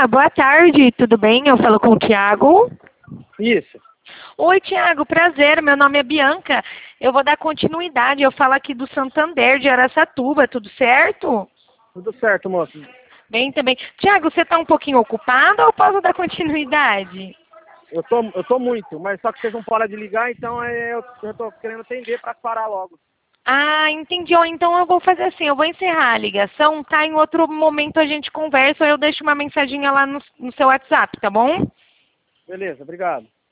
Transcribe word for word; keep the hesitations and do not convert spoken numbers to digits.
Olá, boa tarde, tudo bem? Eu falo com o Thiago. Isso. Oi, Thiago, prazer, meu nome é Bianca. Eu vou dar continuidade, eu falo aqui do Santander de Araçatuba, tudo certo? Tudo certo, moço. Bem também. Thiago, você está um pouquinho ocupado ou posso dar continuidade? Eu tô, eu tô muito, mas só que vocês não param de ligar, então é, eu, eu tô querendo atender para parar logo. Ah, entendi. Ó, então eu vou fazer assim, eu vou encerrar a ligação, tá? Em outro momento a gente conversa ou eu deixo uma mensaginha lá no, no seu WhatsApp, tá bom? Beleza, obrigado.